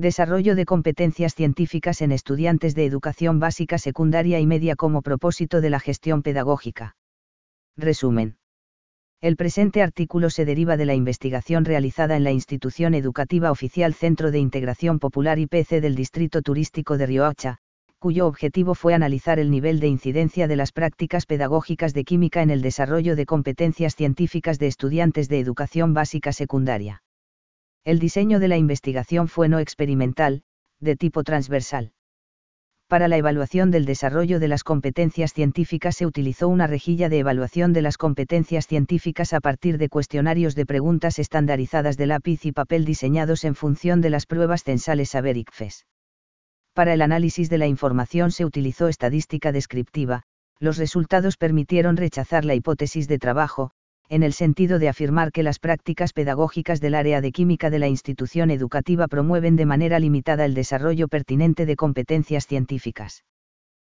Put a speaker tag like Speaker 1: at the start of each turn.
Speaker 1: Desarrollo de competencias científicas en estudiantes de educación básica, secundaria y media como propósito de la gestión pedagógica. Resumen. El presente artículo se deriva de la investigación realizada en la institución educativa oficial Centro de Integración Popular IPC del Distrito Turístico de Riohacha, cuyo objetivo fue analizar el nivel de incidencia de las prácticas pedagógicas de química en el desarrollo de competencias científicas de estudiantes de educación básica secundaria. El diseño de la investigación fue no experimental, de tipo transversal. Para la evaluación del desarrollo de las competencias científicas se utilizó una rejilla de evaluación de las competencias científicas a partir de cuestionarios de preguntas estandarizadas de lápiz y papel diseñados en función de las pruebas censales Saber-ICFES. Para el análisis de la información se utilizó estadística descriptiva. Los resultados permitieron rechazar la hipótesis de trabajo, en el sentido de afirmar que las prácticas pedagógicas del área de química de la institución educativa promueven de manera limitada el desarrollo pertinente de competencias científicas.